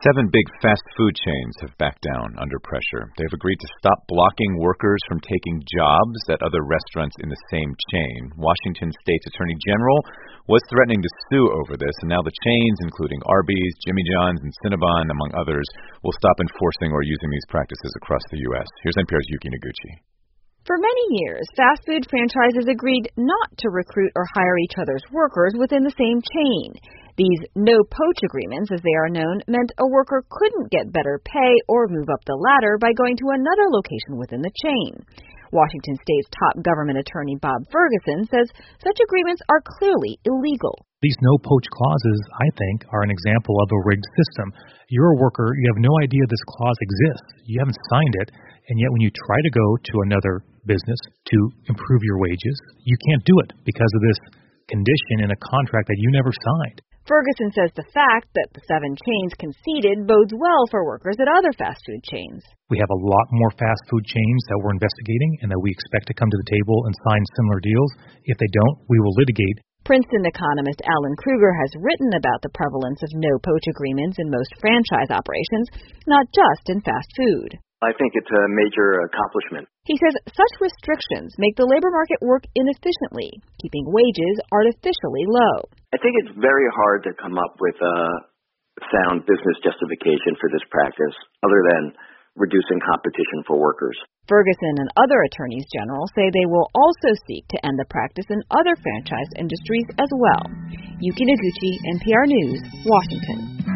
7 big fast food chains have backed down under pressure. They've agreed to stop blocking workers from taking jobs at other restaurants in the same chain. Washington State's Attorney General was threatening to sue over this, and now the chains, including Arby's, Jimmy John's, and Cinnabon, among others, will stop enforcing or using these practices across the U.S. Here's NPR's Yuki Noguchi. For many years, fast food franchises agreed not to recruit or hire each other's workers within the same chain. These no-poach agreements, as they are known, meant a worker couldn't get better pay or move up the ladder by going to another location within the chain. Washington State's top government attorney Bob Ferguson says such agreements are clearly illegal. These no-poach clauses, I think, are an example of a rigged system. You're a worker, you have no idea this clause exists. You haven't signed it, and yet when you try to go to another business to improve your wages, you can't do it because of this condition in a contract that you never signed. Ferguson says the fact that the 7 chains conceded bodes well for workers at other fast food chains. We have a lot more fast food chains that we're investigating and that we expect to come to the table and sign similar deals. If they don't, we will litigate. Princeton economist Alan Krueger has written about the prevalence of no-poach agreements in most franchise operations, not just in fast food. I think it's a major accomplishment. He says such restrictions make the labor market work inefficiently, keeping wages artificially low. I think it's very hard to come up with a sound business justification for this practice other than reducing competition for workers. Ferguson and other attorneys general say they will also seek to end the practice in other franchise industries as well. Yuki Noguchi, NPR News, Washington.